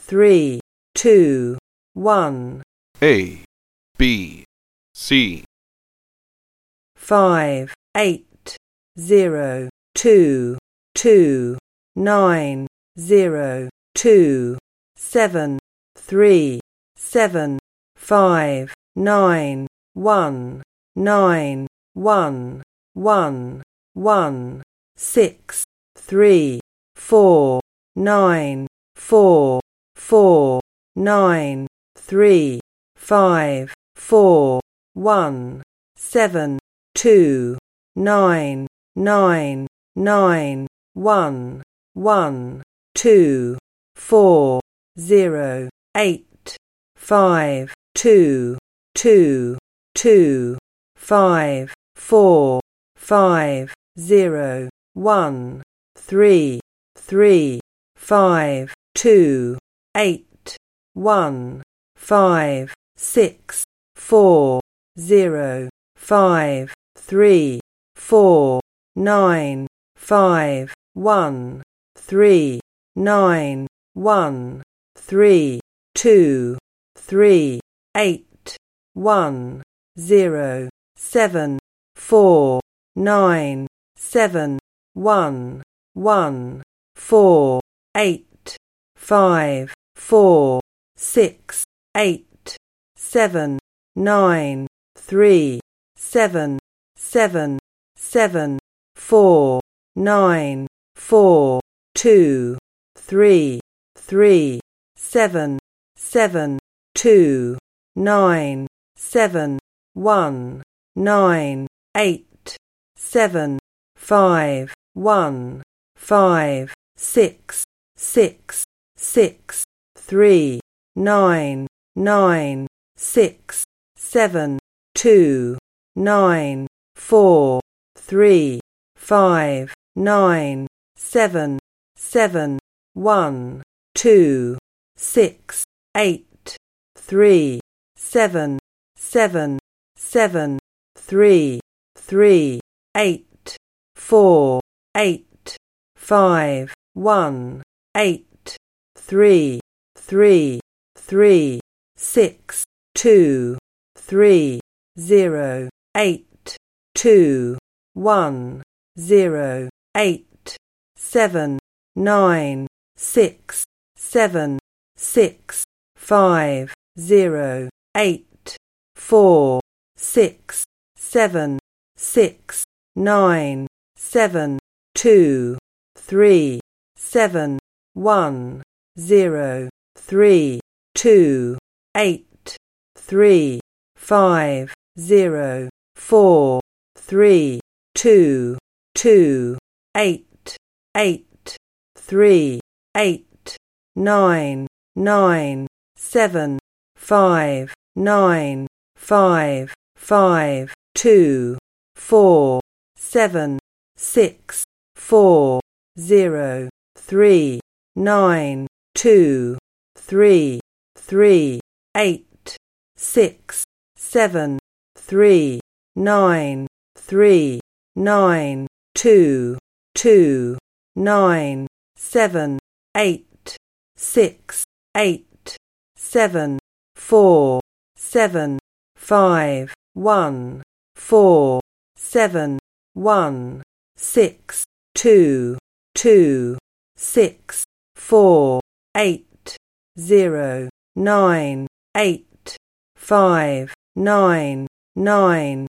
3, 2, 1. A, B, C. 5, 8, 0, 2, 2, 9, 0, 2, 7, 3, 7, 5, 9, 1, 9, 1, 1, 1, 6, 3, 4, 9, 4, 4, 9, 3, 5, 4, 1, 7, 2, 9, 9, 9, 1, 1, 2, 4, 0, 8, 5, 2, 2, 2, 5, 4, 5, 0, 1, 3, 3, 5, 2, 8, 1, 5, 6, 4, 0, 5, 3, 4, 9, 5, 1, 3, 9, 1, 3, 2, 3, 8, 1, 0, 7, 4, 9, 7, 1, 1, 4, 8, 5, 4, 6, 8, 7, 9, 3, 7, 7, 7, 4, 9, 4, 2, 3, 3, 7, 7, 2, 9, 7, 1, 9, 8, 7, 5, 1, 5, 6, 6, 6, 3, 9, 9, 6, 7, 2, 9, 4, 3, 5, 9, 7, 7, 1, 2, 6, 8, 3, 7, 7, 7, 3, 3, 8, 4, 8, 5, 1, 8, 3, 3, 3, 6, 2, 3, 0, 8, 2, 1, 0, 8, 7, 9, 6, 7, 6, 5, 0, 8, 4, 6, 7, 6, 9, 7, 2, 3, 7, 1, 0, 3, 2, 8, 3, 5, 0, 4, 3, 2, 2, 8, 8, 3, 8, 9, 9, 7, 5, 9, 5, 5, 2, 4, 7, 6, 4, 0, 3, 9, 2, 3, 3, 8, 6, 7, 3, 9, 3, 9, 2, 2, 9, 7, 8, 6, 8, 7, 4, 7, 5, 1, 4, 7, 1, 6, 2, 2, 6, 4, 8, 0, 9, 8, 5, 9, 9,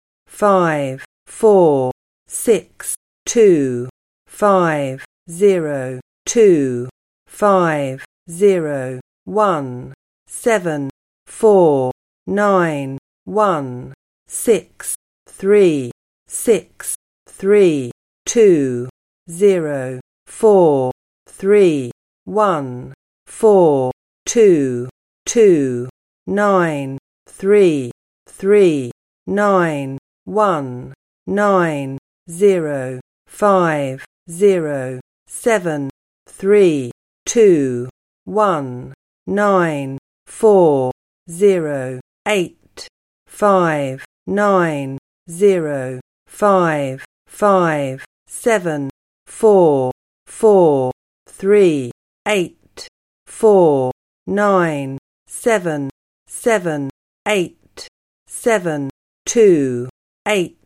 5, 4, 6, 2, 5, 0, 2, 5, 0, 1, 7, 4, 9, 1, 6, 3, 6, 3, 2, 0, 4, 3, 1, 4, 2, 2, 9, 3, 3, 9, 1, 9, 0, 5, 0, 7, 3, 2, 1, 9, 4, 0, 8, 5, 9, 0, 5, 5, 7, 4, 4, 3, 8, 4, 9 7 7 8 7 2 8